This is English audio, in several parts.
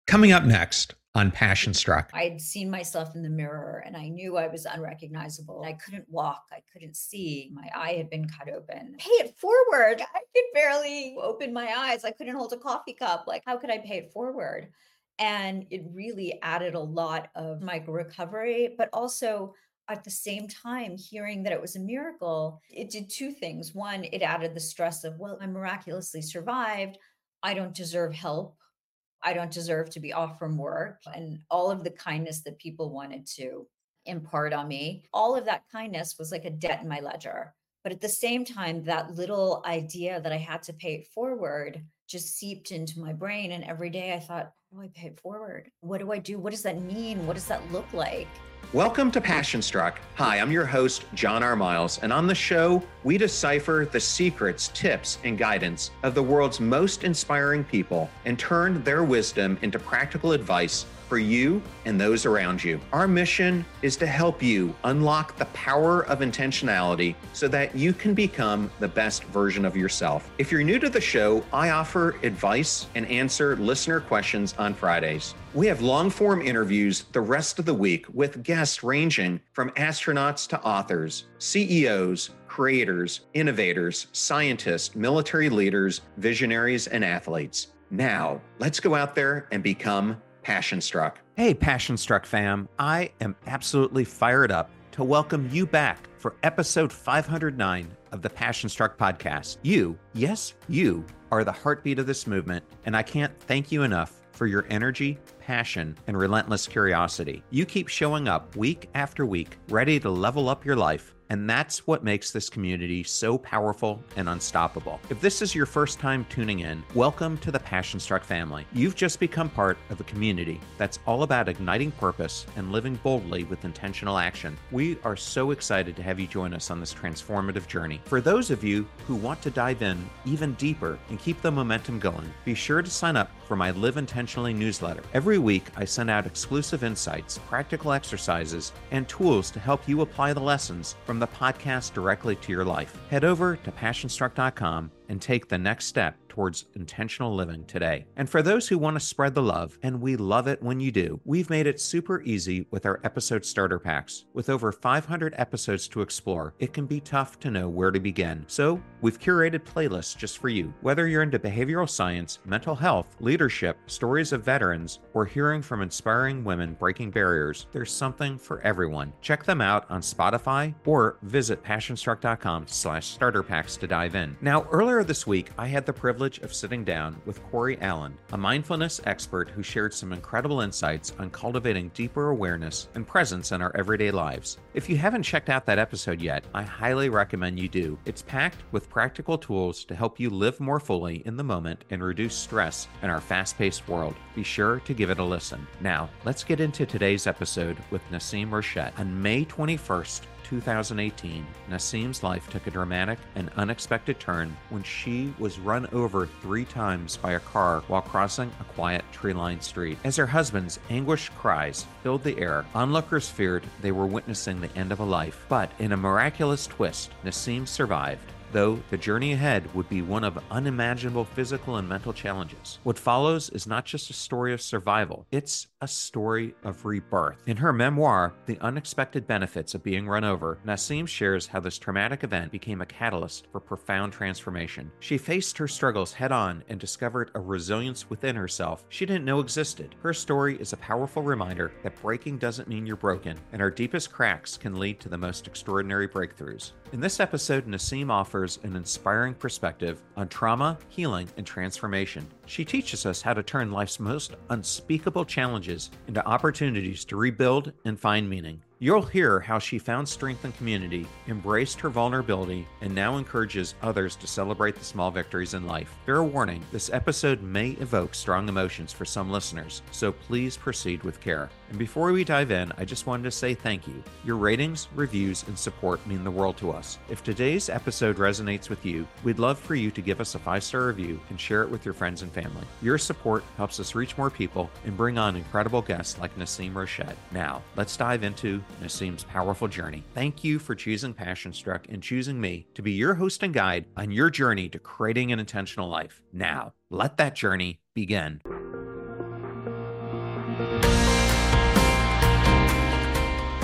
Coming up next on Passion Struck. I'd seen myself in the mirror and I knew I was unrecognizable. I couldn't walk. I couldn't see. My eye had been cut open. Pay it forward. I could barely open my eyes. I couldn't hold a coffee cup. Like, how could I pay it forward? And it really added a lot of my recovery, but also at the same time, hearing that it was a miracle, it did two things. One, it added the stress of, well, I miraculously survived. I don't deserve help. I don't deserve to be off from work, and all of the kindness that people wanted to impart on me. All of that kindness was like a debt in my ledger. But at the same time, that little idea that I had to pay it forward just seeped into my brain. And every day I thought, how do I pay it forward? What do I do? What does that mean? What does that look like? Welcome to Passion Struck. Hi, I'm your host, John R. Miles, and on the show, we decipher the secrets, tips, and guidance of the world's most inspiring people and turn their wisdom into practical advice for you and those around you. Our mission is to help you unlock the power of intentionality so that you can become the best version of yourself. If you're new to the show, I offer advice and answer listener questions on Fridays. We have long-form interviews the rest of the week with guests ranging from astronauts to authors, CEOs, creators, innovators, scientists, military leaders, visionaries, and athletes. Now, let's go out there and become Passion Struck. Hey, Passion Struck fam. I am absolutely fired up to welcome you back for episode 509 of the Passion Struck podcast. You, yes, you are the heartbeat of this movement, and I can't thank you enough for your energy, passion, and relentless curiosity. You keep showing up week after week, ready to level up your life. And that's what makes this community so powerful and unstoppable. If this is your first time tuning in, welcome to the Passion Struck family. You've just become part of a community that's all about igniting purpose and living boldly with intentional action. We are so excited to have you join us on this transformative journey. For those of you who want to dive in even deeper and keep the momentum going, be sure to sign up for my Live Intentionally newsletter. Every week, I send out exclusive insights, practical exercises, and tools to help you apply the lessons from the podcast directly to your life. Head over to passionstruck.com and take the next step towards intentional living today. And for those who want to spread the love, and we love it when you do, we've made it super easy with our episode starter packs. With over 500 episodes to explore, it can be tough to know where to begin. So we've curated playlists just for you. Whether you're into behavioral science, mental health, leadership, stories of veterans, or hearing from inspiring women breaking barriers, there's something for everyone. Check them out on Spotify or visit passionstruck.com/starter packs to dive in. Now, earlier this week, I had the privilege of sitting down with Corey Allen, a mindfulness expert who shared some incredible insights on cultivating deeper awareness and presence in our everyday lives. If you haven't checked out that episode yet, I highly recommend you do. It's packed with practical tools to help you live more fully in the moment and reduce stress in our fast-paced world. Be sure to give it a listen. Now, let's get into today's episode with Nasim Rochette. On May 21st, 2018, Nasim's life took a dramatic and unexpected turn when she was run over 3 times by a car while crossing a quiet tree-lined street. As her husband's anguished cries filled the air, onlookers feared they were witnessing the end of a life. But in a miraculous twist, Nasim survived, though the journey ahead would be one of unimaginable physical and mental challenges. What follows is not just a story of survival, it's a story of rebirth. In her memoir, The Unexpected Benefits of Being Run Over, Nasim shares how this traumatic event became a catalyst for profound transformation. She faced her struggles head-on and discovered a resilience within herself she didn't know existed. Her story is a powerful reminder that breaking doesn't mean you're broken, and our deepest cracks can lead to the most extraordinary breakthroughs. In this episode, Nasim offers an inspiring perspective on trauma, healing, and transformation. She teaches us how to turn life's most unspeakable challenges into opportunities to rebuild and find meaning. You'll hear how she found strength in community, embraced her vulnerability, and now encourages others to celebrate the small victories in life. Fair warning, this episode may evoke strong emotions for some listeners, so please proceed with care. And before we dive in, I just wanted to say thank you. Your ratings, reviews, and support mean the world to us. If today's episode resonates with you, we'd love for you to give us a 5-star review and share it with your friends and family. Your support helps us reach more people and bring on incredible guests like Nasim Rochette. Now, let's dive into Nasim's powerful journey. Thank you for choosing Passion Struck and choosing me to be your host and guide on your journey to creating an intentional life. Now, let that journey begin.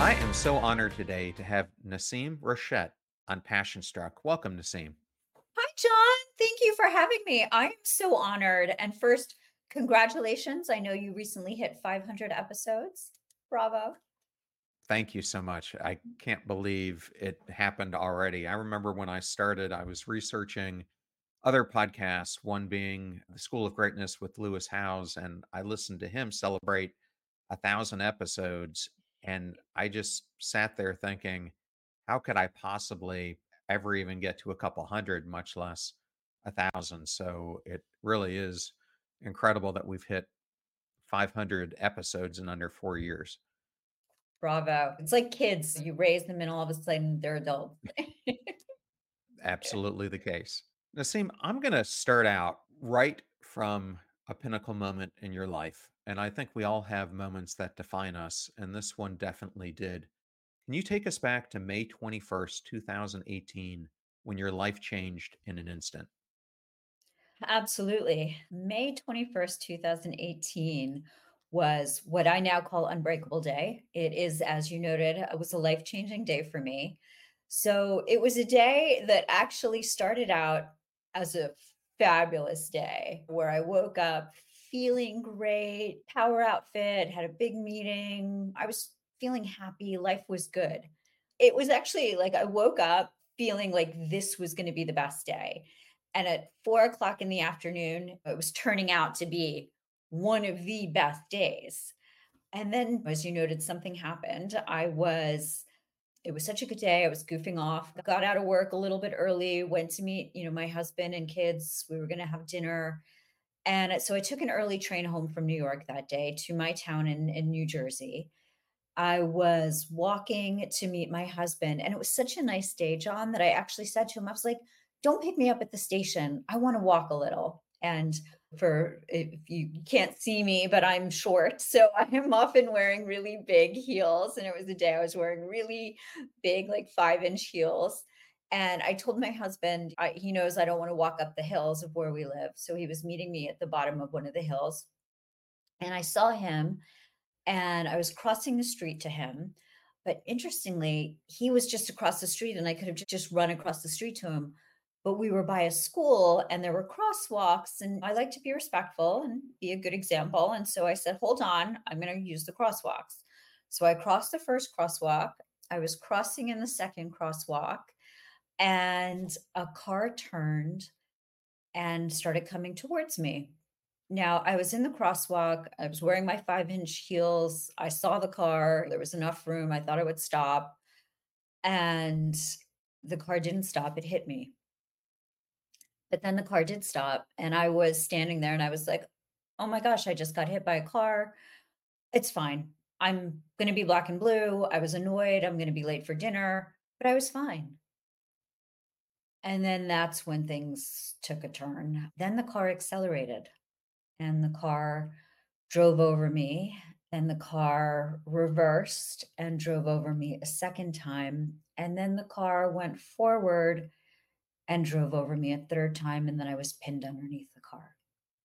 I am so honored today to have Nassim Rochette on Passion Struck. Welcome, Nassim. Hi, John. Thank you for having me. I am so honored. And first, congratulations. I know you recently hit 500 episodes. Bravo. Thank you so much. I can't believe it happened already. I remember when I started, I was researching other podcasts, one being The School of Greatness with Lewis Howes, and I listened to him celebrate 1,000 episodes. And I just sat there thinking, how could I possibly ever even get to a couple hundred, much less 1,000? So it really is incredible that we've hit 500 episodes in under 4 years. Bravo. It's like kids. You raise them and all of a sudden they're adults. Absolutely the case. Nassim, I'm going to start out right from a pinnacle moment in your life. And I think we all have moments that define us. And this one definitely did. Can you take us back to May 21st, 2018, when your life changed in an instant? Absolutely. May 21st, 2018 was what I now call Unbreakable Day. It is, as you noted, it was a life-changing day for me. So it was a day that actually started out as a fabulous day where I woke up feeling great, power outfit, had a big meeting. I was feeling happy. Life was good. It was actually like I woke up feeling like this was going to be the best day. And at 4 o'clock in the afternoon, it was turning out to be one of the best days. And then, as you noted, something happened. It was such a good day. I was goofing off, got out of work a little bit early, went to meet, my husband and kids. We were going to have dinner. And so I took an early train home from New York that day to my town in New Jersey. I was walking to meet my husband, and it was such a nice day, John, that I actually said to him, I was like, "Don't pick me up at the station. I want to walk a little." And for if you can't see me, but I'm short, so I am often wearing really big heels. And it was a day I was wearing really big, like 5-inch heels. And I told my husband, he knows I don't want to walk up the hills of where we live. So he was meeting me at the bottom of one of the hills. And I saw him and I was crossing the street to him. But interestingly, he was just across the street and I could have just run across the street to him. But we were by a school and there were crosswalks, and I like to be respectful and be a good example. And so I said, "Hold on, I'm going to use the crosswalks." So I crossed the first crosswalk. I was crossing in the second crosswalk, and a car turned and started coming towards me. Now, I was in the crosswalk. I was wearing my 5-inch heels. I saw the car. There was enough room. I thought it would stop. And the car didn't stop. It hit me. But then the car did stop. And I was standing there and I was like, oh my gosh, I just got hit by a car. It's fine. I'm going to be black and blue. I was annoyed. I'm going to be late for dinner, but I was fine. And then that's when things took a turn. Then the car accelerated and the car drove over me, and the car reversed and drove over me a second time, and then the car went forward and drove over me a third time, and then I was pinned underneath the car.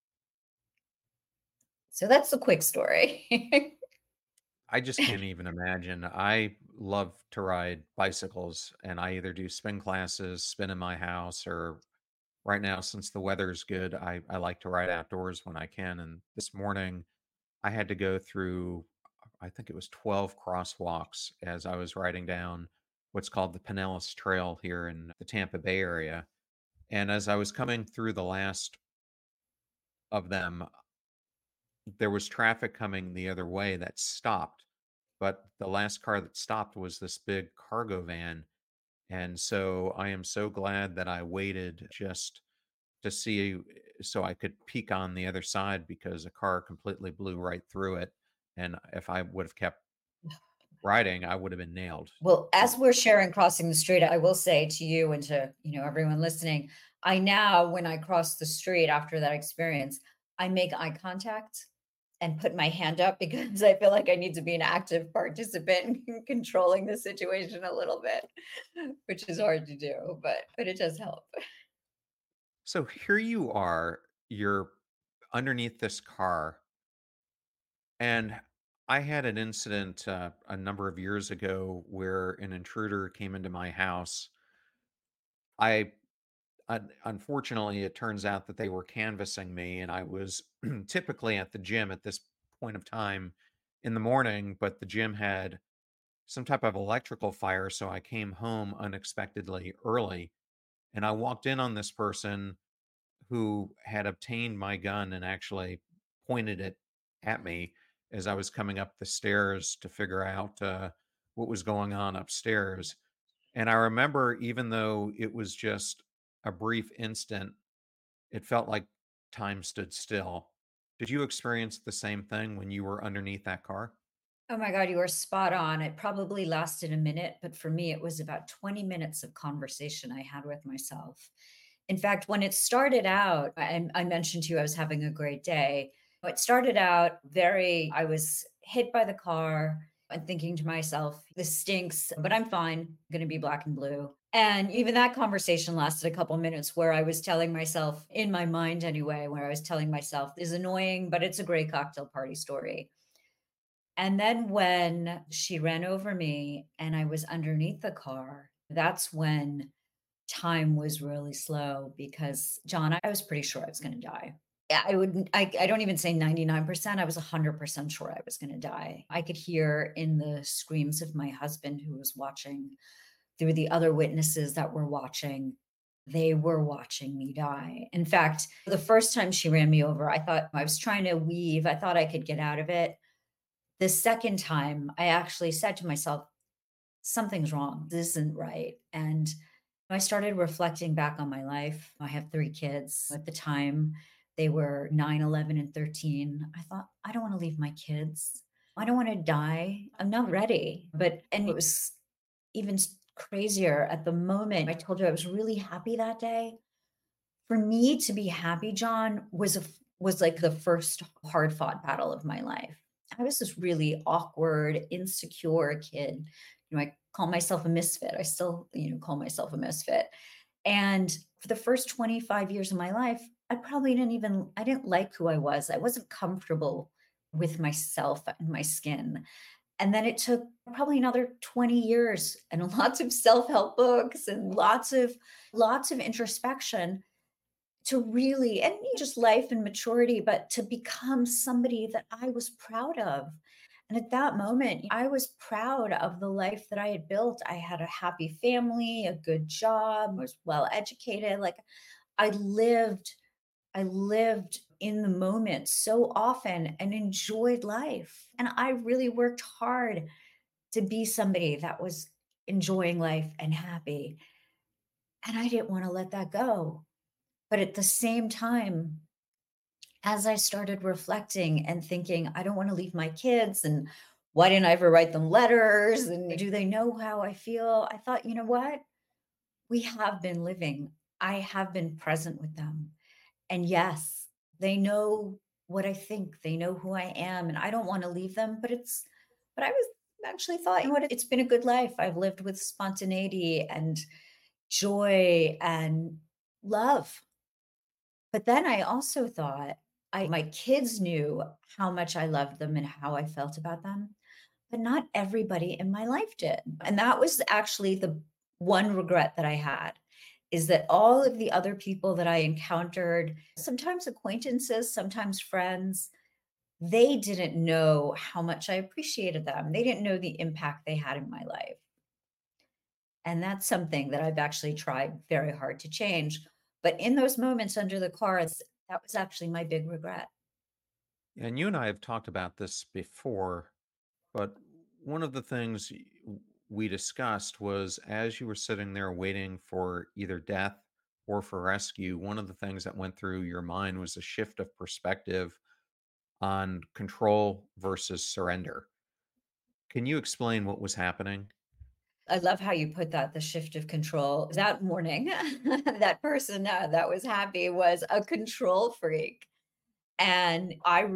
So that's the quick story. I just can't even imagine. I love to ride bicycles and I either do spin classes, spin in my house, or right now, since the weather's good, I like to ride outdoors when I can. And this morning, I had to go through, I think it was 12 crosswalks as I was riding down what's called the Pinellas Trail here in the Tampa Bay area. And as I was coming through the last of them, there was traffic coming the other way that stopped. But the last car that stopped was this big cargo van. And so I am so glad that I waited just to see so I could peek on the other side because a car completely blew right through it. And if I would have kept riding, I would have been nailed. Well, as we're sharing crossing the street, I will say to you and to, everyone listening, I now, when I cross the street after that experience, I make eye contact and put my hand up because I feel like I need to be an active participant in controlling the situation a little bit, which is hard to do, but it does help. So here you are, you're underneath this car, and I had an incident a number of years ago where an intruder came into my house. I unfortunately, it turns out that they were canvassing me, and I was typically at the gym at this point of time in the morning, but the gym had some type of electrical fire, so I came home unexpectedly early, and I walked in on this person who had obtained my gun and actually pointed it at me as I was coming up the stairs to figure out what was going on upstairs. And I remember, even though it was just a brief instant, it felt like time stood still. Did you experience the same thing when you were underneath that car? Oh my God, you are spot on. It probably lasted a minute, but for me, it was about 20 minutes of conversation I had with myself. In fact, when it started out, I mentioned to you I was having a great day. It started out I was hit by the car and thinking to myself, this stinks, but I'm fine. I'm going to be black and blue. And even that conversation lasted a couple minutes where I was telling myself, in my mind anyway, where I was telling myself, this is annoying, but it's a great cocktail party story. And then when she ran over me and I was underneath the car, that's when time was really slow because, John, I was pretty sure I was gonna die. Yeah, I don't even say 99%, I was 100% sure I was gonna die. I could hear in the screams of my husband who was watching, through the other witnesses that were watching, they were watching me die. In fact, the first time she ran me over, I thought I was trying to weave, I thought I could get out of it. The second time, I actually said to myself, "Something's wrong. This isn't right." And I started reflecting back on my life. I have 3 kids. At the time, they were 9, 11, and 13. I thought, "I don't wanna leave my kids. I don't wanna die. I'm not ready." It was even crazier at the moment. I told you I was really happy that day. For me to be happy, John, was like the first hard-fought battle of my life. I was this really awkward, insecure kid. I call myself a misfit. I still, call myself a misfit. And for the first 25 years of my life, I didn't like who I was. I wasn't comfortable with myself and my skin. And then it took probably another 20 years and lots of self-help books and lots of introspection to really and just life and maturity, but to become somebody that I was proud of. And at that moment, I was proud of the life that I had built. I had a happy family, a good job, was well educated. Like I lived, I lived in the moment so often and enjoyed life. And I really worked hard to be somebody that was enjoying life and happy. And I didn't want to let that go. But at the same time, as I started reflecting and thinking, I don't want to leave my kids, and why didn't I ever write them letters? And do they know how I feel? I thought, you know what? We have been living. I have been present with them. And yes, they know what I think. They know who I am. And I don't want to leave them, but I was actually thought, you know what? It's been a good life. I've lived with spontaneity and joy and love. But then I also thought my kids knew how much I loved them and how I felt about them, but not everybody in my life did. And that was actually the one regret that I had, is that all of the other people that I encountered, sometimes acquaintances, sometimes friends, they didn't know how much I appreciated them. They didn't know the impact they had in my life. And that's something that I've actually tried very hard to change. But in those moments under the cars, that was actually my big regret. And you and I have talked about this before, but one of the things we discussed was, as you were sitting there waiting for either death or for rescue, one of the things that went through your mind was a shift of perspective on control versus surrender. Can you explain what was happening? I love how you put that, the shift of control. That morning, that person that was happy was a control freak. And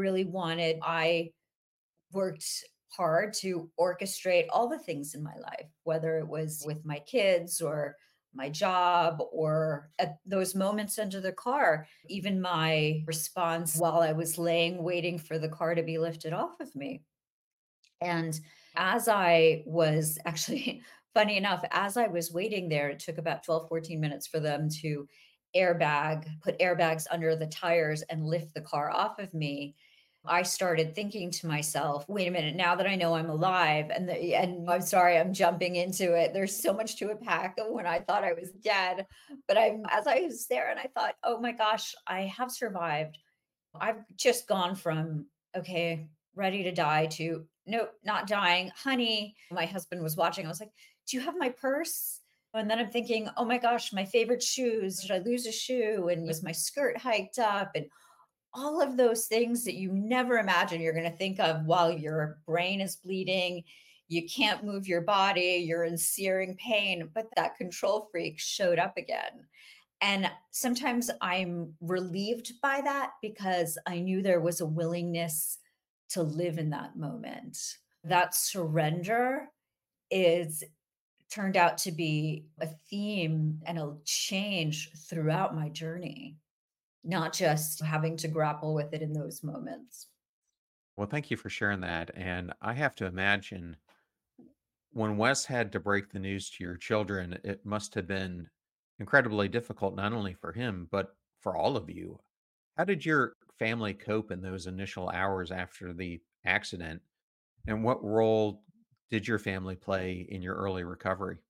I worked hard to orchestrate all the things in my life, whether it was with my kids or my job or at those moments under the car, even my response while I was laying waiting for the car to be lifted off of me. And as I was actually, funny enough, as I was waiting there, it took about 12, 14 minutes for them to put airbags under the tires and lift the car off of me. I started thinking to myself, wait a minute, now that I know I'm alive, and I'm sorry, I'm jumping into it. There's so much to unpack when I thought I was dead. But as I was there and I thought, oh my gosh, I have survived. I've just gone from, okay, ready to die to, nope, not dying. Honey, my husband was watching. I was like, do you have my purse? And then I'm thinking, oh my gosh, my favorite shoes. Did I lose a shoe? And was my skirt hiked up? And all of those things that you never imagine you're going to think of while your brain is bleeding. You can't move your body. You're in searing pain. But that control freak showed up again. And sometimes I'm relieved by that because I knew there was a willingness to live in that moment. That surrender is turned out to be a theme and a change throughout my journey, not just having to grapple with it in those moments. Well, thank you for sharing that. And I have to imagine when Wes had to break the news to your children, it must have been incredibly difficult, not only for him, but for all of you. How did your family cope in those initial hours after the accident? And what role did your family play in your early recovery?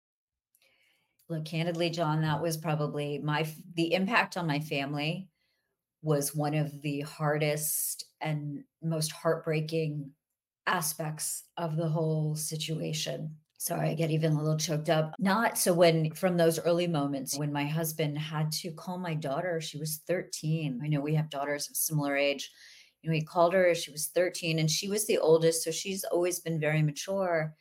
Look, candidly, John, that was probably the impact on my family was one of the hardest and most heartbreaking aspects of the whole situation. Sorry, I get even a little choked up. Not so when from those early moments when my husband had to call my daughter, she was 13. I know we have daughters of similar age. He called her, she was 13, and she was the oldest. So she's always been very mature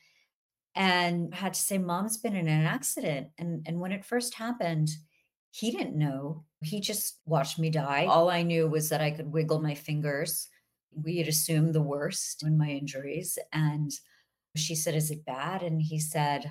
and had to say, Mom's been in an accident. And when it first happened, he didn't know. He just watched me die. All I knew was that I could wiggle my fingers. We had assumed the worst in my injuries. And she said, is it bad? And he said,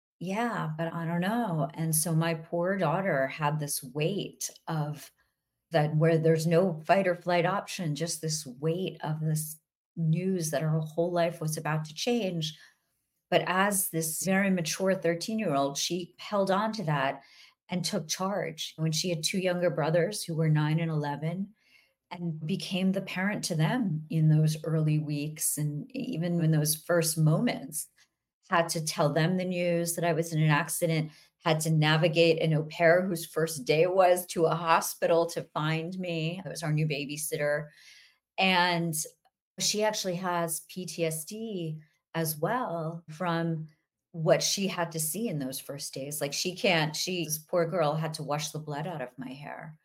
yeah, but I don't know. And so my poor daughter had this weight of that where there's no fight or flight option, just this weight of this news that her whole life was about to change. But as this very mature 13-year-old, she held on to that and took charge. When she had two younger brothers who were 9 and 11, and became the parent to them in those early weeks and even in those first moments. Had to tell them the news that I was in an accident, had to navigate an au pair whose first day it was to a hospital to find me. It was our new babysitter. And she actually has PTSD as well from what she had to see in those first days. Like this poor girl had to wash the blood out of my hair.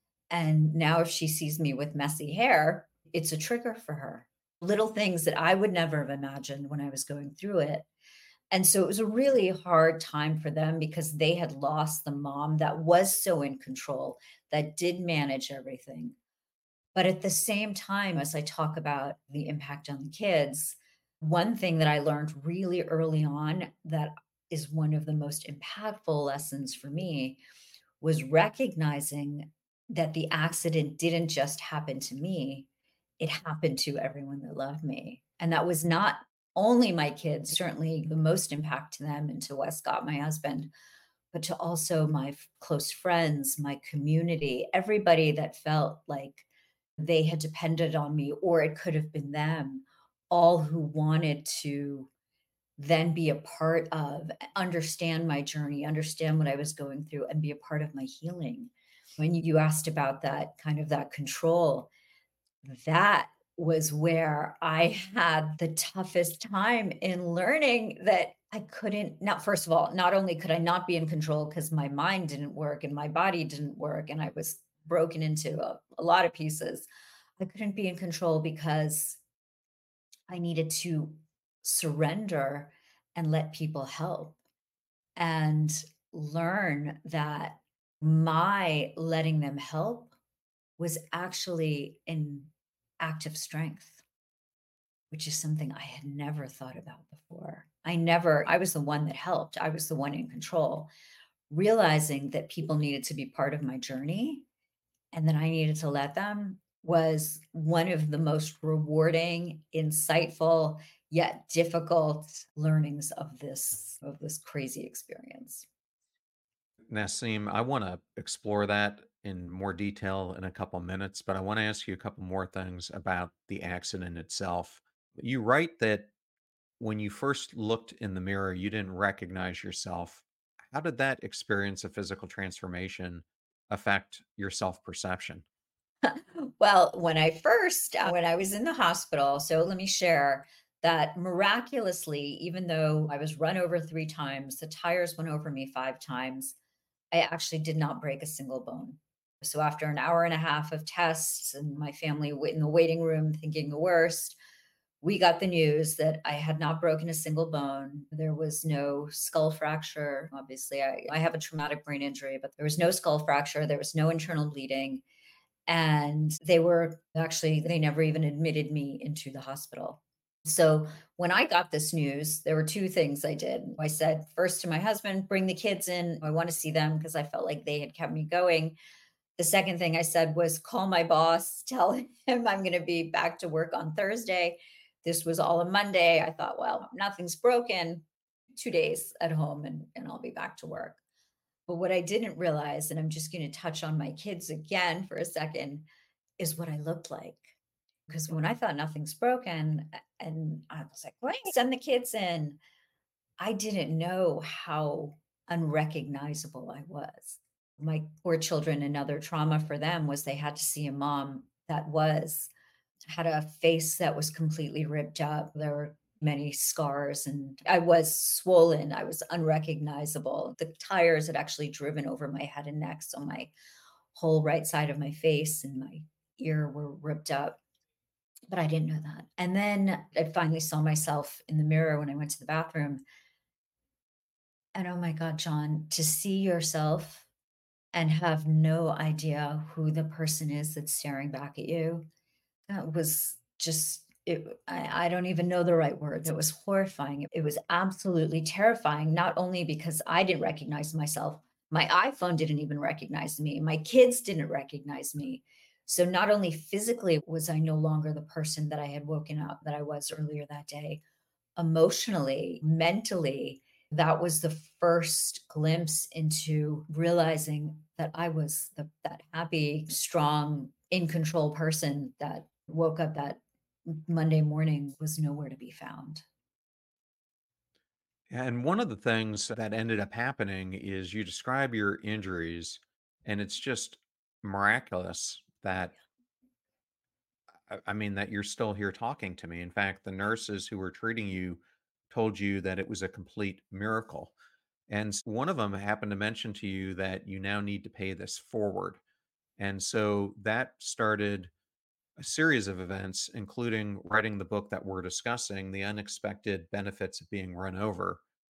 And now if she sees me with messy hair, it's a trigger for her. Little things that I would never have imagined when I was going through it. And so it was a really hard time for them because they had lost the mom that was so in control, that did manage everything. But at the same time, as I talk about the impact on the kids, one thing that I learned really early on that is one of the most impactful lessons for me was recognizing that the accident didn't just happen to me, it happened to everyone that loved me. And that was not only my kids, certainly the most impact to them and to Westcott, my husband, but to also my close friends, my community, everybody that felt like they had depended on me, or it could have been them, all who wanted to then be a part of, understand my journey, understand what I was going through, and be a part of my healing. When you asked about that kind of that control, that was where I had the toughest time in learning that I couldn't not first of all, not only could I not be in control because my mind didn't work and my body didn't work and I was broken into a lot of pieces. I couldn't be in control because I needed to surrender and let people help and learn that my letting them help was actually an act of strength, which is something I had never thought about before. I was the one that helped. I was the one in control, realizing that people needed to be part of my journey and that I needed to let them was one of the most rewarding, insightful, yet difficult learnings of this crazy experience. Nassim, I want to explore that in more detail in a couple minutes, but I want to ask you a couple more things about the accident itself. You write that when you first looked in the mirror, you didn't recognize yourself. How did that experience of physical transformation affect your self perception? Well, when I was in the hospital, so let me share that miraculously, even though I was run over 3 times, the tires went over me 5 times, I actually did not break a single bone. So after an hour and a half of tests and my family in the waiting room thinking the worst, we got the news that I had not broken a single bone. There was no skull fracture. Obviously, I have a traumatic brain injury, but there was no skull fracture. There was no internal bleeding. And they never even admitted me into the hospital. So when I got this news, there were 2 things I did. I said first to my husband, bring the kids in. I want to see them because I felt like they had kept me going. The second thing I said was call my boss, tell him I'm going to be back to work on Thursday. This was all a Monday. I thought, well, nothing's broken. 2 days at home and I'll be back to work. But what I didn't realize, and I'm just going to touch on my kids again for a second, is what I looked like. Because when I thought nothing's broken, and I was like, wait, send the kids in, I didn't know how unrecognizable I was. My poor children, another trauma for them was they had to see a mom that had a face that was completely ripped up. There were many scars, and I was swollen. I was unrecognizable. The tires had actually driven over my head and neck. So my whole right side of my face and my ear were ripped up. But I didn't know that. And then I finally saw myself in the mirror when I went to the bathroom. And oh my God, John, to see yourself and have no idea who the person is that's staring back at you, that was just I don't even know the right words. It was horrifying. It was absolutely terrifying, not only because I didn't recognize myself, my iPhone didn't even recognize me. My kids didn't recognize me. So not only physically was I no longer the person that I had woken up that I was earlier that day, emotionally, mentally, that was the first glimpse into realizing that I was that happy, strong, in control person that woke up that Monday morning was nowhere to be found. And one of the things that ended up happening is you describe your injuries, and it's just miraculous that I mean, that you're still here talking to me. In fact, the nurses who were treating you told you that it was a complete miracle. And one of them happened to mention to you that you now need to pay this forward. And so that started a series of events, including writing the book that we're discussing, The Unexpected Benefits of Being Run Over.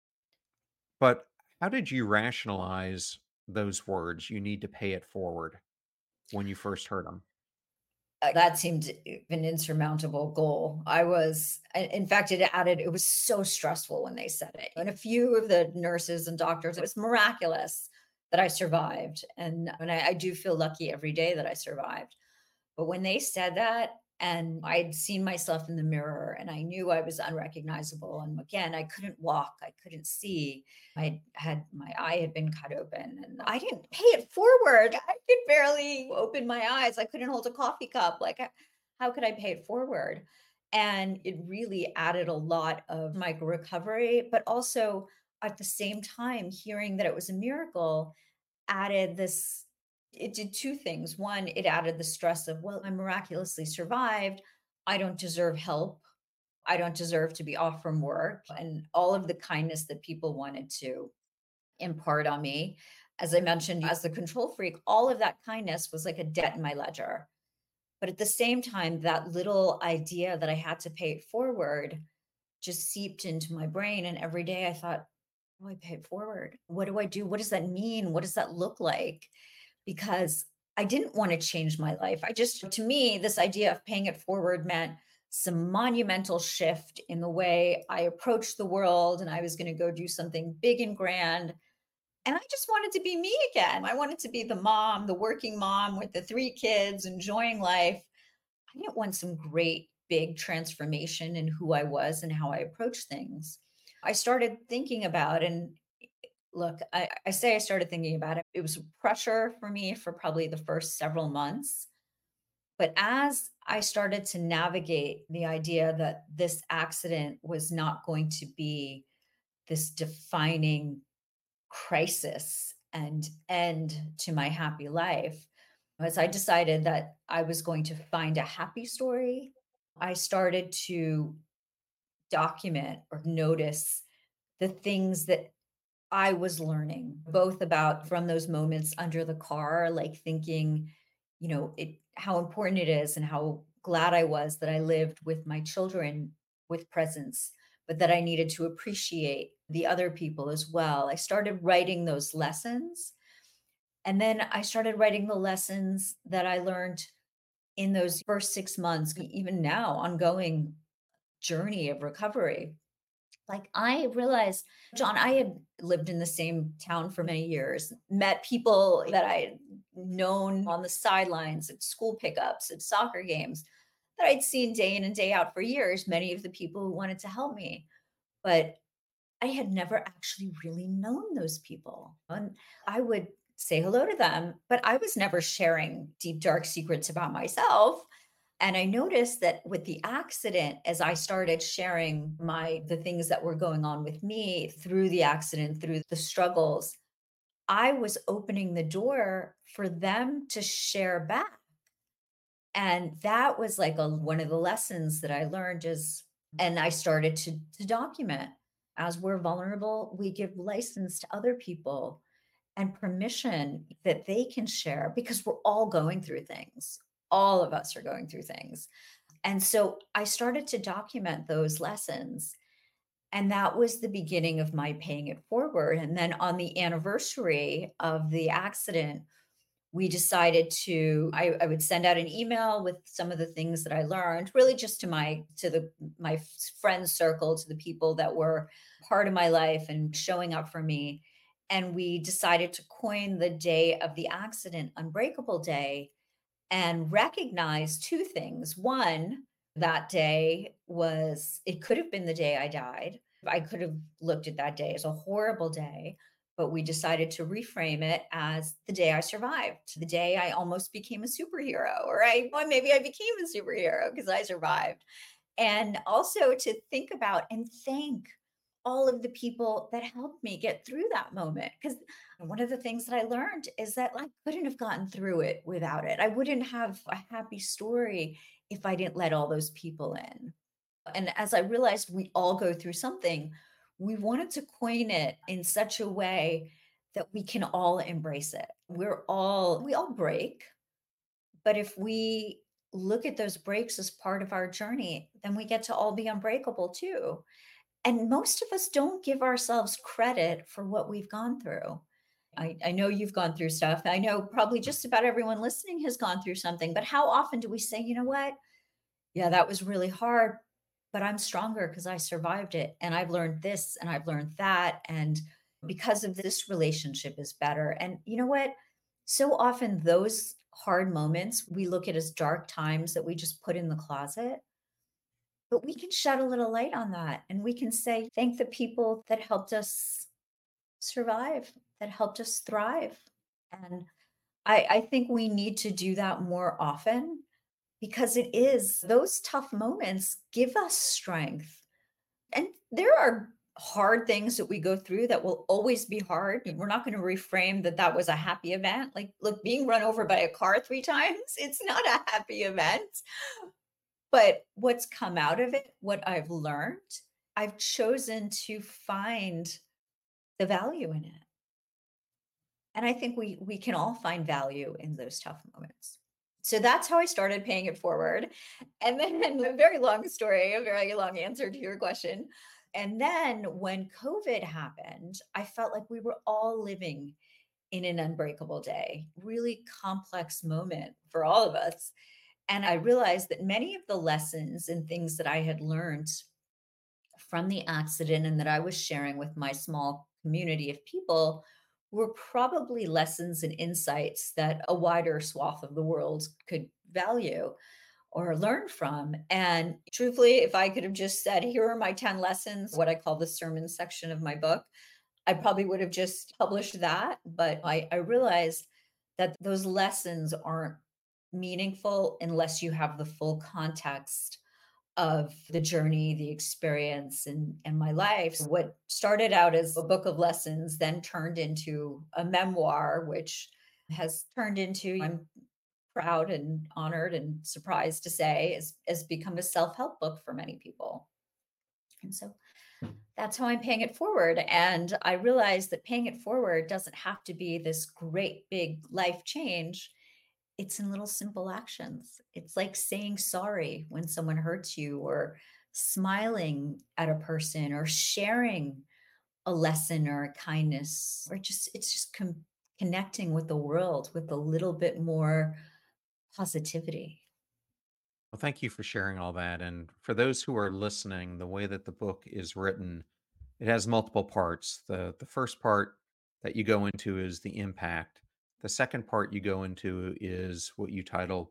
But how did you rationalize those words, you need to pay it forward, when you first heard them? That seemed an insurmountable goal. In fact, it was so stressful when they said it. And a few of the nurses and doctors, it was miraculous that I survived. And I do feel lucky every day that I survived. But when they said that, and I'd seen myself in the mirror and I knew I was unrecognizable. And again, I couldn't walk, I couldn't see. My eye had been cut open and I didn't pay it forward. I could barely open my eyes. I couldn't hold a coffee cup. Like, how could I pay it forward? And it really added a lot of my recovery, but also at the same time, hearing that it was a miracle added this it did 2 things. One, it added the stress of, well, I miraculously survived. I don't deserve help. I don't deserve to be off from work, and all of the kindness that people wanted to impart on me. As I mentioned, as the control freak, all of that kindness was like a debt in my ledger. But at the same time, that little idea that I had to pay it forward just seeped into my brain. And every day I thought, oh, I pay it forward. What do I do? What does that mean? What does that look like? Because I didn't want to change my life. To me, this idea of paying it forward meant some monumental shift in the way I approached the world. And I was going to go do something big and grand. And I just wanted to be me again. I wanted to be the mom, the working mom with the 3 kids, enjoying life. I didn't want some great big transformation in who I was and how I approach things. I started thinking about, and look, I say I started thinking about it. It was pressure for me for probably the first several months. But as I started to navigate the idea that this accident was not going to be this defining crisis and end to my happy life, as I decided that I was going to find a happy story, I started to document or notice the things that I was learning, both about from those moments under the car, like thinking, how important it is and how glad I was that I lived with my children with presence, but that I needed to appreciate the other people as well. I started writing those lessons. And then I started writing the lessons that I learned in those first 6 months, even now, ongoing journey of recovery. Like I realized, John, I had lived in the same town for many years, met people that I had known on the sidelines at school pickups, at soccer games that I'd seen day in and day out for years, many of the people who wanted to help me. But I had never actually really known those people. And I would say hello to them, but I was never sharing deep, dark secrets about myself. And I noticed that with the accident, as I started sharing the things that were going on with me through the accident, through the struggles, I was opening the door for them to share back. And that was like one of the lessons that I learned and I started to document. As we're vulnerable, we give license to other people and permission that they can share because we're all going through things. All of us are going through things. And so I started to document those lessons. And that was the beginning of my paying it forward. And then on the anniversary of the accident, we decided I would send out an email with some of the things that I learned, really just to my friend circle, to the people that were part of my life and showing up for me. And we decided to coin the day of the accident Unbreakable Day and recognize two things. One, that day it could have been the day I died. I could have looked at that day as a horrible day, but we decided to reframe it as the day I survived, the day I almost became a superhero, or maybe I became a superhero because I survived. And also to think about and thank all of the people that helped me get through that moment. Because one of the things that I learned is that I couldn't have gotten through it without it. I wouldn't have a happy story if I didn't let all those people in. And as I realized we all go through something, we wanted to coin it in such a way that we can all embrace it. We all break, but if we look at those breaks as part of our journey, then we get to all be unbreakable too. And most of us don't give ourselves credit for what we've gone through. I know you've gone through stuff. I know probably just about everyone listening has gone through something, but how often do we say, you know what? Yeah, that was really hard, but I'm stronger because I survived it. And I've learned this and I've learned that. And because of this, relationship is better. And you know what? So often those hard moments we look at as dark times that we just put in the closet. But we can shed a little light on that and we can say, thank the people that helped us survive, that helped us thrive. And I think we need to do that more often because it is those tough moments give us strength. And there are hard things that we go through that will always be hard. And we're not going to reframe that was a happy event. Like, look, being run over by a car 3 times, it's not a happy event. But what's come out of it, what I've learned, I've chosen to find the value in it. And I think we can all find value in those tough moments. So that's how I started paying it forward. And then a very long story, a very long answer to your question. And then when COVID happened, I felt like we were all living in an unbreakable day, really complex moment for all of us. And I realized that many of the lessons and things that I had learned from the accident and that I was sharing with my small community of people were probably lessons and insights that a wider swath of the world could value. or learn from. And truthfully, if I could have just said, here are my 10 lessons, what I call the sermon section of my book, I probably would have just published that. But I realized that those lessons aren't meaningful unless you have the full context of the journey, the experience, and my life. So what started out as a book of lessons then turned into a memoir, which has turned into, I'm proud and honored and surprised to say, has become a self-help book for many people. And so that's how I'm paying it forward. And I realized that paying it forward doesn't have to be this great big life change. It's in little simple actions. It's like saying sorry when someone hurts you, or smiling at a person, or sharing a lesson or a kindness, or just it's just connecting with the world with a little bit more positivity. Well, thank you for sharing all that. And for those who are listening, the way that the book is written, it has multiple parts. The first part that you go into is the impact. The second part you go into is what you title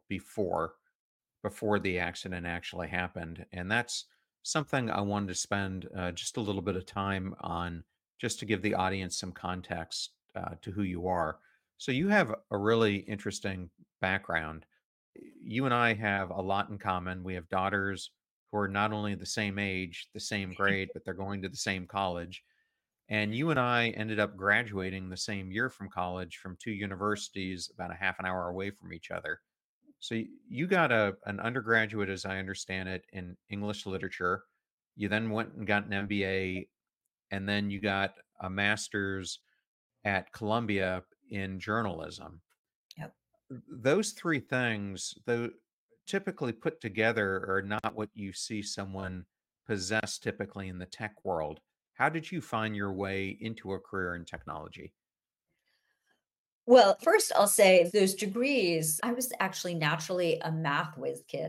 before the accident actually happened. And that's something I wanted to spend just a little bit of time on, just to give the audience some context to who you are. So, you have a really interesting background. You and I have a lot in common. We have daughters who are not only the same age, the same grade, but they're going to the same college. And you and I ended up graduating the same year from college from two universities about a half an hour away from each other. So you got an undergraduate, as I understand it, in English literature. You then went and got an MBA, and then you got a master's at Columbia in journalism. Yep. Those three things, though, typically put together, are not what you see someone possess typically in the tech world. How did you find your way into a career in technology? Well, first I'll say those degrees, I was actually naturally a math whiz kid.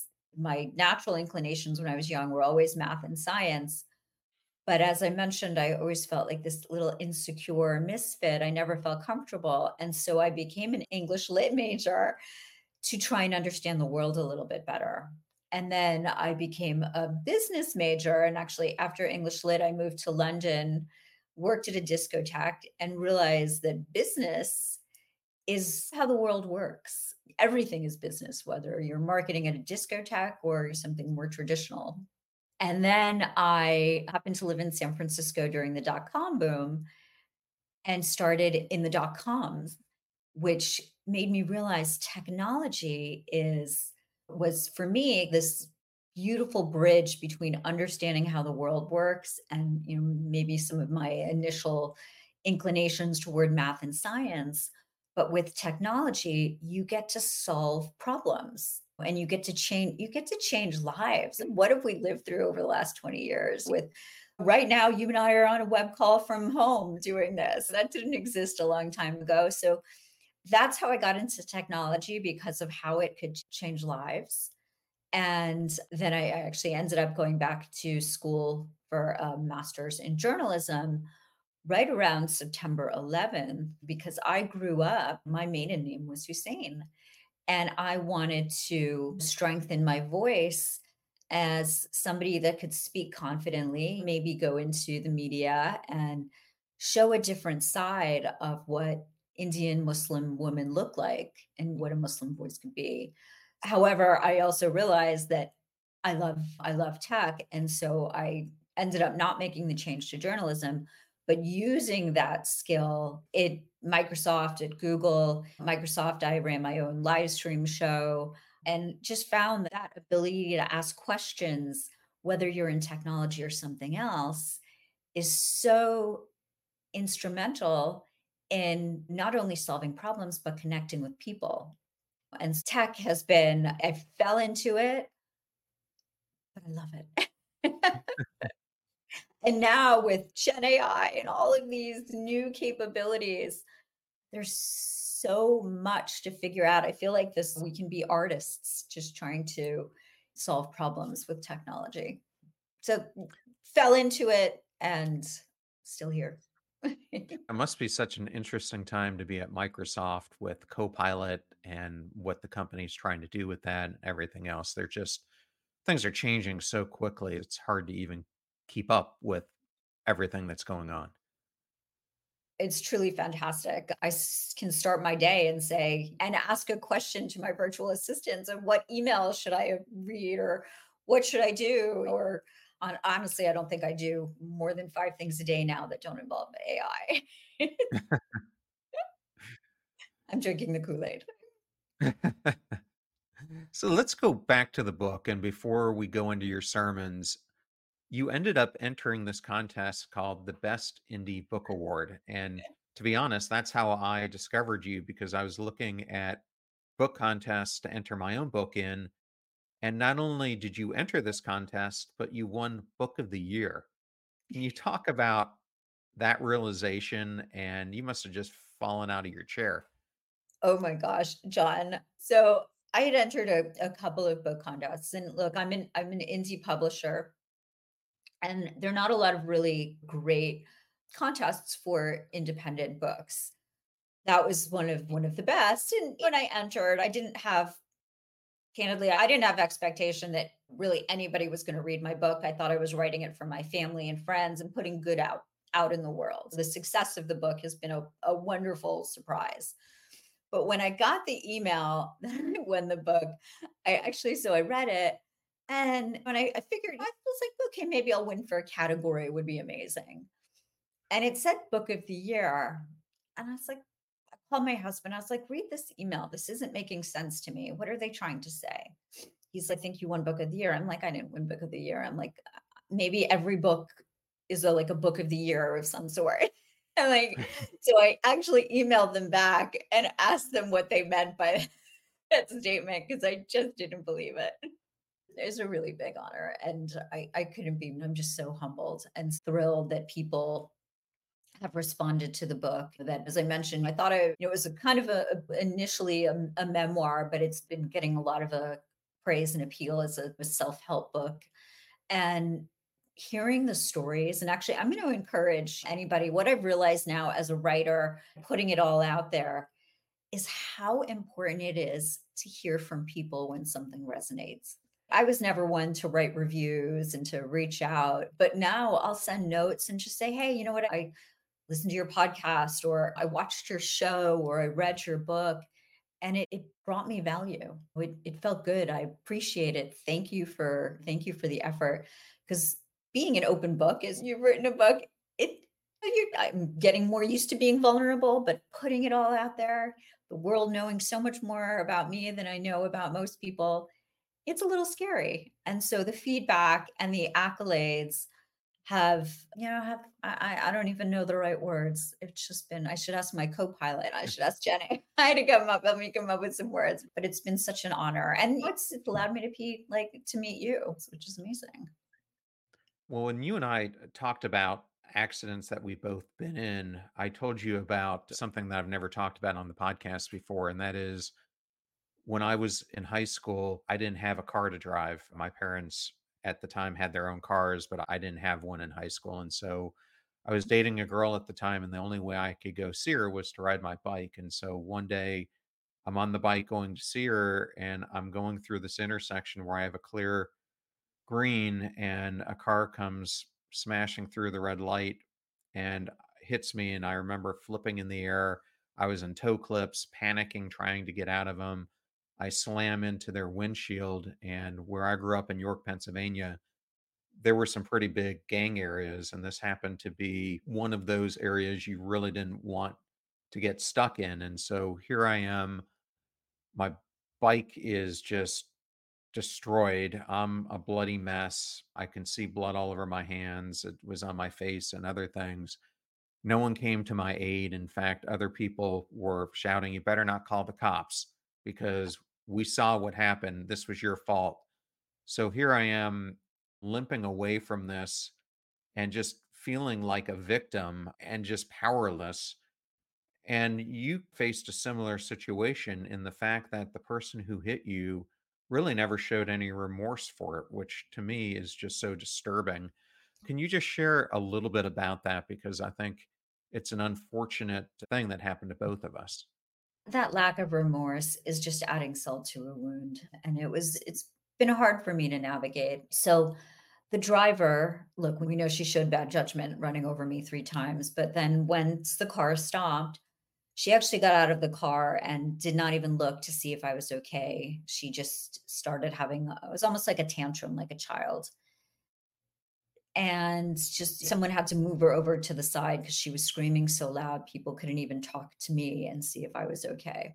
My natural inclinations when I was young were always math and science. But as I mentioned, I always felt like this little insecure misfit. I never felt comfortable. And so I became an English lit major to try and understand the world a little bit better. And then I became a business major. And actually, after English lit, I moved to London, worked at a discotheque, and realized that business is how the world works. Everything is business, whether you're marketing at a discotheque or something more traditional. And then I happened to live in San Francisco during the dot com boom and started in the dot coms, which made me realize technology was for me this beautiful bridge between understanding how the world works and maybe some of my initial inclinations toward math and science. But with technology, you get to solve problems and you get to change lives. And what have we lived through over the last 20 years with right now, you and I are on a web call from home doing this. That didn't exist a long time ago. So that's how I got into technology, because of how it could change lives. And then I actually ended up going back to school for a master's in journalism right around September 11th, because I grew up, my maiden name was Hussein, and I wanted to strengthen my voice as somebody that could speak confidently, maybe go into the media and show a different side of what Indian Muslim women look like and what a Muslim voice could be. However, I also realized that I love tech, and so I ended up not making the change to journalism, but using that skill at Microsoft, at Google. Microsoft, I ran my own live stream show and just found that ability to ask questions, whether you're in technology or something else, is so instrumental in not only solving problems, but connecting with people. And tech has been, I fell into it, but I love it. And now with Gen AI and all of these new capabilities, there's so much to figure out. I feel like we can be artists just trying to solve problems with technology. So fell into it and still here. It must be such an interesting time to be at Microsoft with Copilot and what the company's trying to do with that and everything else. They're just things are changing so quickly. It's hard to even keep up with everything that's going on. It's truly fantastic. Can start my day and say, and ask a question to my virtual assistants of what email should I read or what should I do? Or honestly, I don't think I do more than 5 things a day now that don't involve AI. I'm drinking the Kool Aid. So let's go back to the book. And before we go into your sermons, you ended up entering this contest called the Best Indie Book Award. And to be honest, that's how I discovered you because I was looking at book contests to enter my own book in. And not only did you enter this contest, but you won Book of the Year. Can you talk about that realization? And you must have just fallen out of your chair. Oh my gosh, John. So I had entered a couple of book contests, and look, I'm an indie publisher, and there are not a lot of really great contests for independent books. That was one of the best. And when I entered, I didn't have candidly, I didn't have expectation that really anybody was going to read my book. I thought I was writing it for my family and friends and putting good out in the world. The success of the book has been a wonderful surprise. But when I got the email when the book, I read it. And when I figured, I was like, okay, maybe I'll win for a category. It would be amazing. And it said book of the year. And I was like, I called my husband. I was like, read this email. This isn't making sense to me. What are they trying to say? He's like, I think you won book of the year. I'm like, I didn't win book of the year. I'm like, maybe every book is like a book of the year of some sort. And like, so I actually emailed them back and asked them what they meant by that statement because I just didn't believe it. It's a really big honor. And I couldn't be, I'm just so humbled and thrilled that people have responded to the book. That, as I mentioned, I thought it was a kind of initially a memoir, but it's been getting a lot of praise and appeal as a self-help book. And hearing the stories, and actually, I'm going to encourage anybody. What I've realized now as a writer, putting it all out there, is how important it is to hear from people when something resonates. I was never one to write reviews and to reach out, but now I'll send notes and just say, hey, you know what? I listened to your podcast, or I watched your show, or I read your book, and it brought me value. It felt good. I appreciate it. Thank you for the effort. Because being an open book, as you've written a book, I'm getting more used to being vulnerable, but putting it all out there, the world knowing so much more about me than I know about most people, it's a little scary. And so the feedback and the accolades I don't even know the right words. It's just been, I should ask my co-pilot. I should ask Jenny. I had to help me come up with some words, but it's been such an honor. And it's allowed me to meet you, which is amazing. Well, when you and I talked about accidents that we've both been in, I told you about something that I've never talked about on the podcast before, and that is when I was in high school, I didn't have a car to drive. My parents at the time had their own cars, but I didn't have one in high school. And so I was dating a girl at the time, and the only way I could go see her was to ride my bike. And so one day I'm on the bike going to see her, and I'm going through this intersection where I have a clear green, and a car comes smashing through the red light and hits me. And I remember flipping in the air. I was in toe clips, panicking, trying to get out of them. I slam into their windshield. And where I grew up in York, Pennsylvania, there were some pretty big gang areas. And this happened to be one of those areas you really didn't want to get stuck in. And so here I am. My bike is just destroyed. I'm a bloody mess. I can see blood all over my hands. It was on my face and other things. No one came to my aid. In fact, other people were shouting, "You better not call the cops because we saw what happened. This was your fault." So here I am limping away from this and just feeling like a victim and just powerless. And you faced a similar situation in the fact that the person who hit you really never showed any remorse for it, which to me is just so disturbing. Can you just share a little bit about that? Because I think it's an unfortunate thing that happened to both of us. That lack of remorse is just adding salt to a wound. And it's been hard for me to navigate. So the driver, look, we know she showed bad judgment running over me 3 times, but then once the car stopped, she actually got out of the car and did not even look to see if I was okay. She just started having, it was almost like a tantrum, like a child. And just someone had to move her over to the side because she was screaming so loud, people couldn't even talk to me and see if I was okay.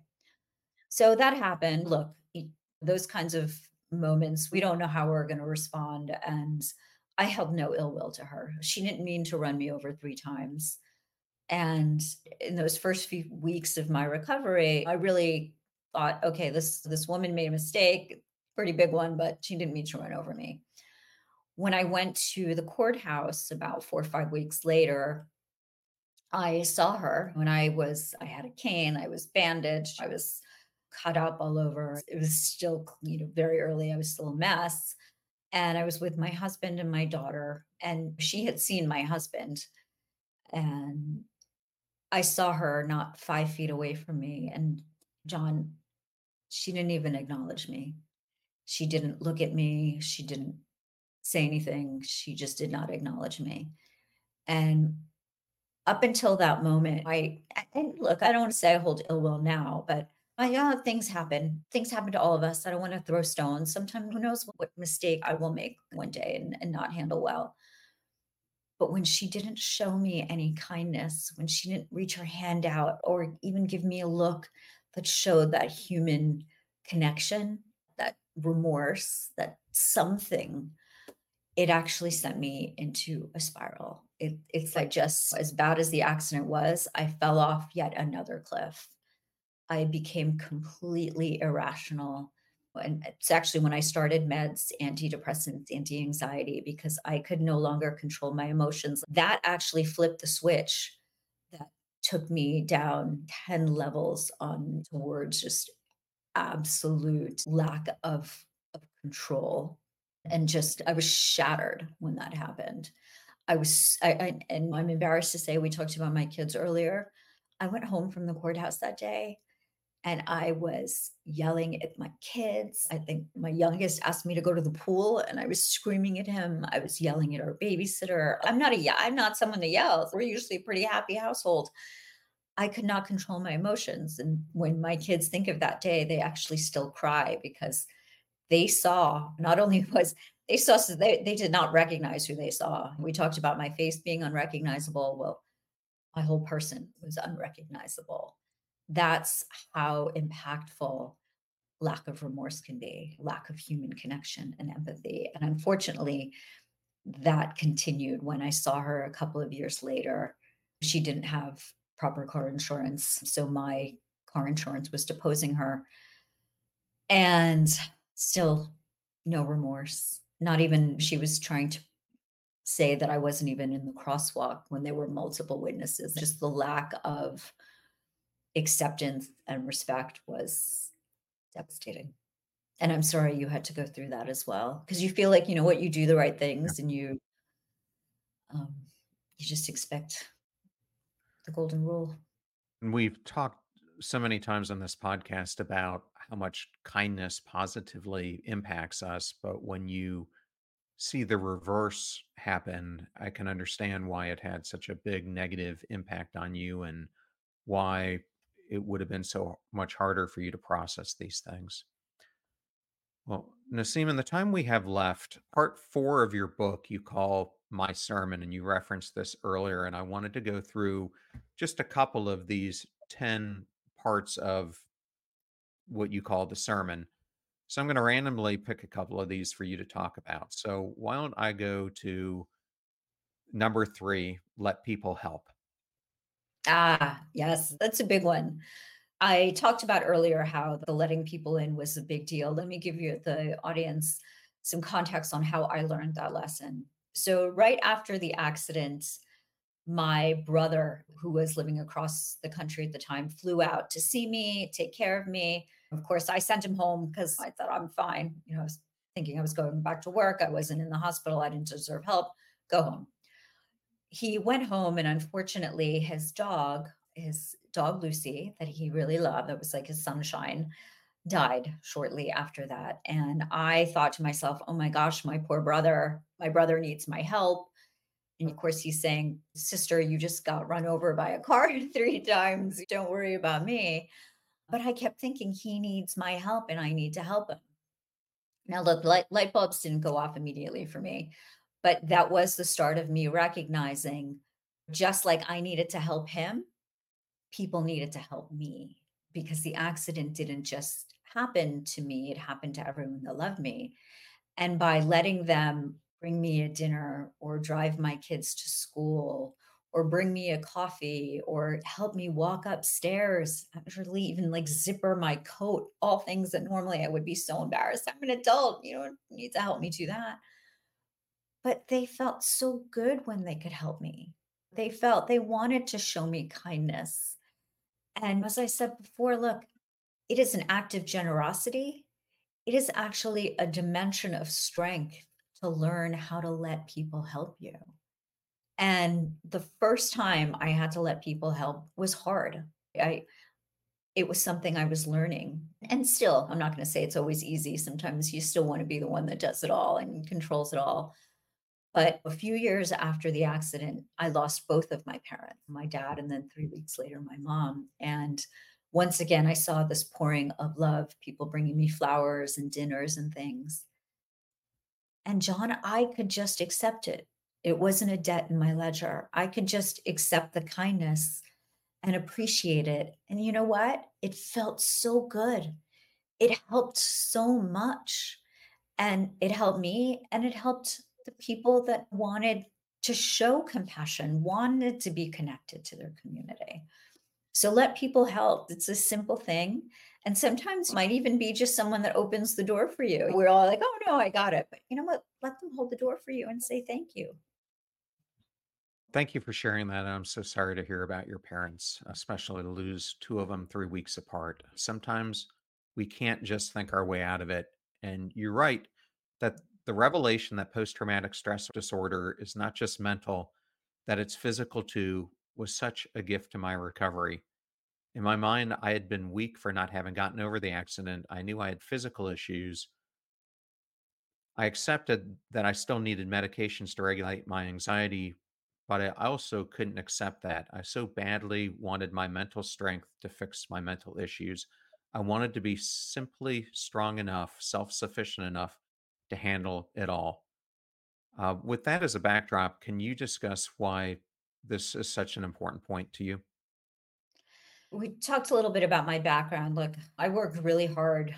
So that happened. Look, those kinds of moments, we don't know how we're going to respond. And I held no ill will to her. She didn't mean to run me over 3 times. And in those first few weeks of my recovery, I really thought, okay, this woman made a mistake, pretty big one, but she didn't mean to run over me. When I went to the courthouse about 4 or 5 weeks later, I saw her when I had a cane, I was bandaged, I was cut up all over. It was still, very early. I was still a mess. And I was with my husband and my daughter, and she had seen my husband. And I saw her not 5 feet away from me. And John, she didn't even acknowledge me. She didn't look at me. She didn't say anything. She just did not acknowledge me. And up until that moment, and look, I don't want to say I hold ill will now, but things happen. Things happen to all of us. I don't want to throw stones. Sometimes who knows what mistake I will make one day and not handle well. But when she didn't show me any kindness, when she didn't reach her hand out or even give me a look that showed that human connection, that remorse, that something, it actually sent me into a spiral. It's like, just as bad as the accident was, I fell off yet another cliff. I became completely irrational. And it's actually when I started meds, antidepressants, anti-anxiety, because I could no longer control my emotions. That actually flipped the switch that took me down 10 levels on towards just absolute lack of control. And just, I was shattered when that happened. And I'm embarrassed to say, we talked about my kids earlier. I went home from the courthouse that day and I was yelling at my kids. I think my youngest asked me to go to the pool and I was screaming at him. I was yelling at our babysitter. I'm not someone that yells. We're usually a pretty happy household. I could not control my emotions. And when my kids think of that day, they actually still cry because they saw, not only was they saw, so they did not recognize who they saw. We talked about my face being unrecognizable. Well, my whole person was unrecognizable. That's how impactful lack of remorse can be, lack of human connection and empathy. And unfortunately, that continued when I saw her a couple of years later. She didn't have proper car insurance. So my car insurance was deposing her. And still no remorse. Not even, she was trying to say that I wasn't even in the crosswalk when there were multiple witnesses. Just the lack of acceptance and respect was devastating. And I'm sorry you had to go through that as well, because you feel like, what, you do the right things and um, you just expect the golden rule. And we've talked so many times on this podcast about how much kindness positively impacts us. But when you see the reverse happen, I can understand why it had such a big negative impact on you and why it would have been so much harder for you to process these things. Well, Nassim, in the time we have left, part 4 of your book you call My Sermon, and you referenced this earlier, and I wanted to go through just a couple of these 10 parts of what you call the sermon. So I'm going to randomly pick a couple of these for you to talk about. So why don't I go to number 3, let people help. Yes, that's a big one. I talked about earlier how the letting people in was a big deal. Let me give you, the audience, some context on how I learned that lesson. So right after the accident, my brother, who was living across the country at the time, flew out to see me, take care of me. Of course, I sent him home because I thought, I'm fine. I was thinking I was going back to work. I wasn't in the hospital. I didn't deserve help. Go home. he went home, and unfortunately his dog Lucy, that he really loved, that was like his sunshine, died shortly after that. And I thought to myself, oh my gosh, my poor brother, my brother needs my help. And of course, he's saying, sister, you just got run over by a car 3 times. Don't worry about me. But I kept thinking he needs my help and I need to help him. Now, look, light bulbs didn't go off immediately for me, but that was the start of me recognizing, just like I needed to help him, people needed to help me, because the accident didn't just happen to me, it happened to everyone that loved me. And by letting them bring me a dinner or drive my kids to school or bring me a coffee or help me walk upstairs, actually even like zipper my coat, all things that normally I would be so embarrassed. I'm an adult, you don't need to help me do that. But they felt so good when they could help me. They wanted to show me kindness. And as I said before, look, it is an act of generosity. It is actually a dimension of strength to learn how to let people help you. And the first time I had to let people help was hard. I It was something I was learning. And still, I'm not going to say it's always easy. Sometimes you still want to be the one that does it all and controls it all. But a few years after the accident, I lost both of my parents, my dad, and then 3 weeks later, my mom. And once again, I saw this pouring of love, people bringing me flowers and dinners and things. And John, I could just accept it. It wasn't a debt in my ledger. I could just accept the kindness and appreciate it. And you know what? It felt so good. It helped so much. And it helped me and it helped the people that wanted to show compassion, wanted to be connected to their community. So let people help. It's a simple thing. And sometimes it might even be just someone that opens the door for you. We're all like, oh no, I got it. But you know what? Let them hold the door for you and say thank you. Thank you for sharing that. I'm so sorry to hear about your parents, especially to lose two of them 3 weeks apart. Sometimes we can't just think our way out of it. And you're right that the revelation that post traumatic stress disorder is not just mental, that it's physical too, was such a gift to my recovery. In my mind, I had been weak for not having gotten over the accident. I knew I had physical issues. I accepted that I still needed medications to regulate my anxiety, but I also couldn't accept that. I so badly wanted my mental strength to fix my mental issues. I wanted to be simply strong enough, self sufficient enough to handle it all. With that as a backdrop, can you discuss why this is such an important point to you? We talked a little bit about my background. Look, I worked really hard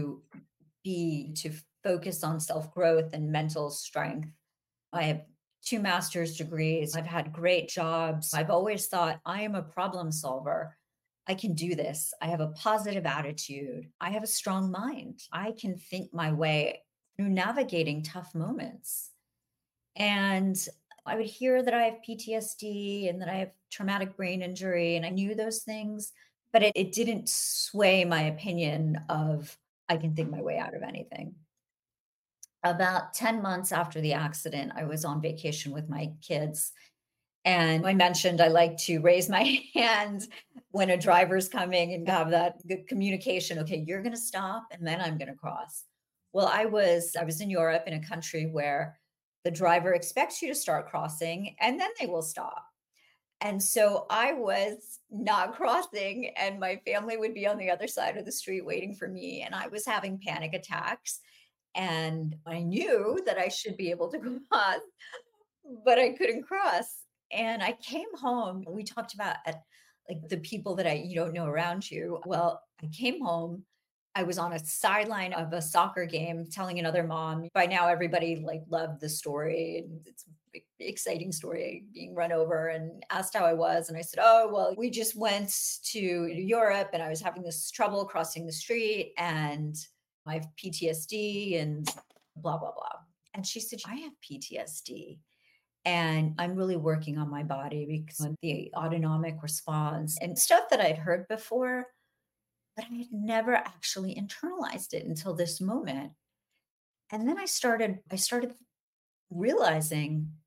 to focus on self-growth and mental strength. I have 2 master's degrees. I've had great jobs. I've always thought I am a problem solver. I can do this. I have a positive attitude. I have a strong mind. I can think my way through navigating tough moments. And I would hear that I have PTSD and that I have traumatic brain injury, and I knew those things, but it didn't sway my opinion of I can think my way out of anything. About 10 months after the accident, I was on vacation with my kids. And I mentioned I like to raise my hand when a driver's coming and have that good communication. Okay, you're going to stop and then I'm going to cross. Well, I was in Europe in a country where the driver expects you to start crossing and then they will stop. And so I was not crossing and my family would be on the other side of the street waiting for me and I was having panic attacks and I knew that I should be able to cross, but I couldn't cross. And I came home. We talked about like the people that you don't know around you. Well, I came home. I was on a sideline of a soccer game telling another mom. By now, everybody like loved the story. And it's a exciting story being run over and asked how I was. And I said, oh, well, we just went to Europe and I was having this trouble crossing the street and I have PTSD and blah, blah, blah. And she said, I have PTSD. And I'm really working on my body because of the autonomic response and stuff that I'd heard before, but I had never actually internalized it until this moment. And then I started realizing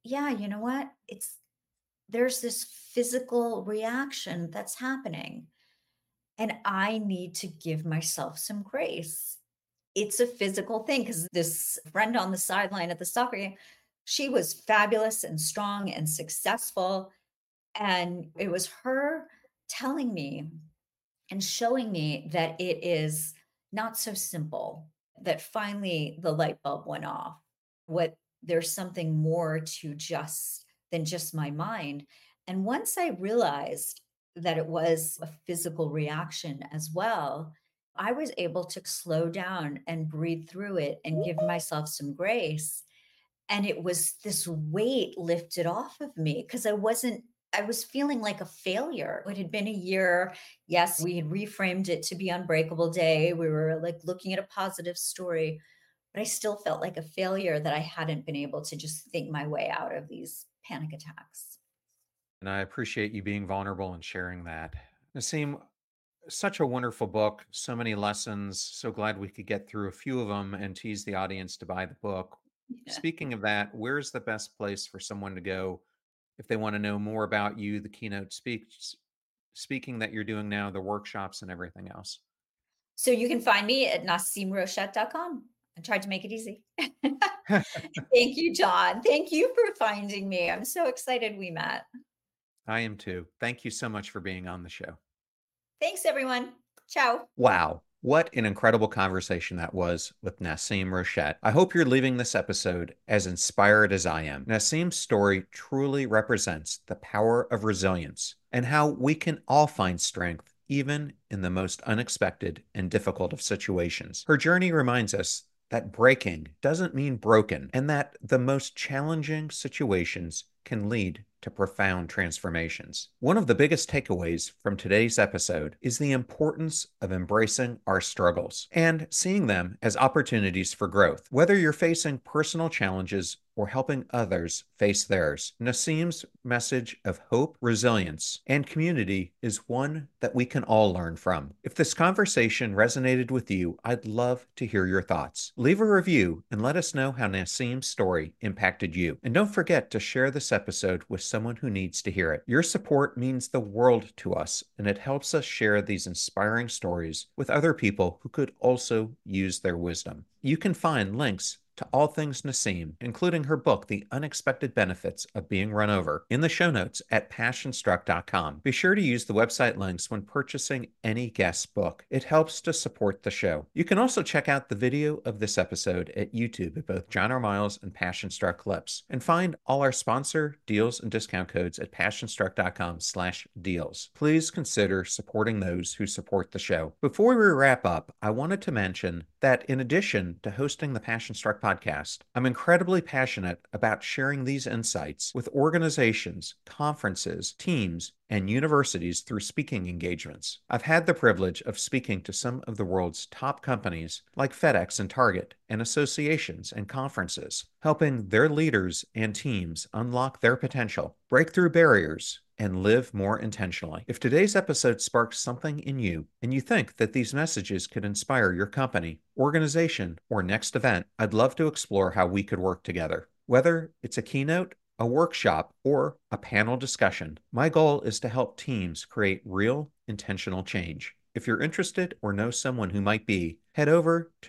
yeah, you know what? There's this physical reaction that's happening, and I need to give myself some grace. It's a physical thing because this friend on the sideline at the soccer game, she was fabulous and strong and successful. And it was her telling me and showing me that it is not so simple, that finally the light bulb went off. What There's something more to just than just my mind. And once I realized that it was a physical reaction as well, I was able to slow down and breathe through it and give myself some grace. And it was this weight lifted off of me because I was feeling like a failure. It had been a year. Yes, we had reframed it to be Unbreakable Day. We were like looking at a positive story, but I still felt like a failure that I hadn't been able to just think my way out of these panic attacks. And I appreciate you being vulnerable and sharing that. Nassim, such a wonderful book, so many lessons. So glad we could get through a few of them and tease the audience to buy the book. Yeah. Speaking of that, where's the best place for someone to go if they want to know more about you, the keynote speaking that you're doing now, the workshops and everything else? So you can find me at nassimrochette.com. I tried to make it easy. Thank you, John. Thank you for finding me. I'm so excited we met. I am too. Thank you so much for being on the show. Thanks, everyone. Ciao. Wow. What an incredible conversation that was with Nassim Rochette. I hope you're leaving this episode as inspired as I am. Nassim's story truly represents the power of resilience and how we can all find strength even in the most unexpected and difficult of situations. Her journey reminds us that breaking doesn't mean broken and that the most challenging situations can lead to profound transformations. One of the biggest takeaways from today's episode is the importance of embracing our struggles and seeing them as opportunities for growth. Whether you're facing personal challenges or helping others face theirs, Nassim's message of hope, resilience, and community is one that we can all learn from. If this conversation resonated with you, I'd love to hear your thoughts. Leave a review and let us know how Nassim's story impacted you. And don't forget to share this episode with someone who needs to hear it. Your support means the world to us, and it helps us share these inspiring stories with other people who could also use their wisdom. You can find links to all things Nassim, including her book, The Unexpected Benefits of Being Run Over, in the show notes at passionstruck.com. Be sure to use the website links when purchasing any guest book. It helps to support the show. You can also check out the video of this episode at YouTube at both John R. Miles and Passionstruck Clips, and find all our sponsor, deals, and discount codes at passionstruck.com/deals. Please consider supporting those who support the show. Before we wrap up, I wanted to mention that in addition to hosting the Passionstruck podcast, I'm incredibly passionate about sharing these insights with organizations, conferences, teams, and universities through speaking engagements. I've had the privilege of speaking to some of the world's top companies like FedEx and Target, and associations and conferences, helping their leaders and teams unlock their potential, break through barriers, and live more intentionally. If today's episode sparks something in you and you think that these messages could inspire your company, organization, or next event, I'd love to explore how we could work together. Whether it's a keynote, a workshop, or a panel discussion, my goal is to help teams create real, intentional change. If you're interested or know someone who might be, head over to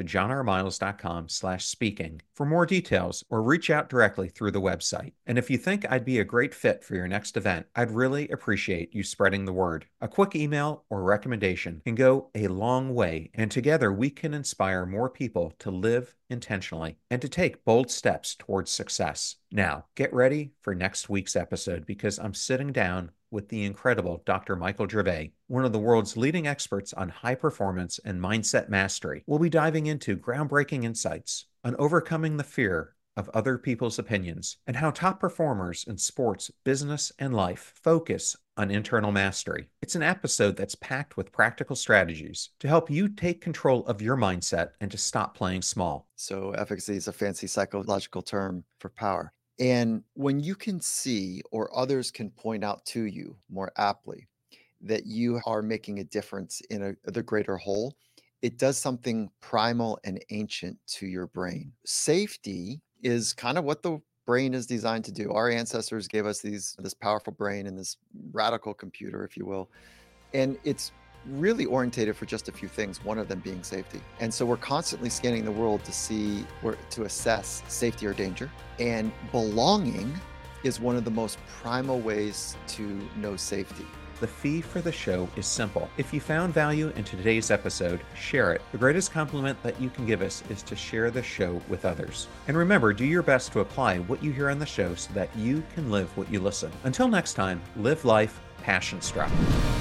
johnrmiles.com/speaking for more details or reach out directly through the website. And if you think I'd be a great fit for your next event, I'd really appreciate you spreading the word. A quick email or recommendation can go a long way, and together we can inspire more people to live intentionally and to take bold steps towards success. Now, get ready for next week's episode because I'm sitting down with the incredible Dr. Michael Gervais, one of the world's leading experts on high performance and mindset mastery. We'll be diving into groundbreaking insights on overcoming the fear of other people's opinions and how top performers in sports, business, and life focus on internal mastery. It's an episode that's packed with practical strategies to help you take control of your mindset and to stop playing small. So efficacy is a fancy psychological term for power. And when you can see, or others can point out to you more aptly, that you are making a difference in the greater whole, it does something primal and ancient to your brain. Safety is kind of what the brain is designed to do. Our ancestors gave us this powerful brain and this radical computer, if you will. And it's really orientated for just a few things, one of them being safety. And so we're constantly scanning the world to assess safety or danger. And belonging is one of the most primal ways to know safety. The fee for the show is simple. If you found value in today's episode, share it. The greatest compliment that you can give us is to share the show with others. And remember, do your best to apply what you hear on the show so that you can live what you listen. Until next time, live life passion struck.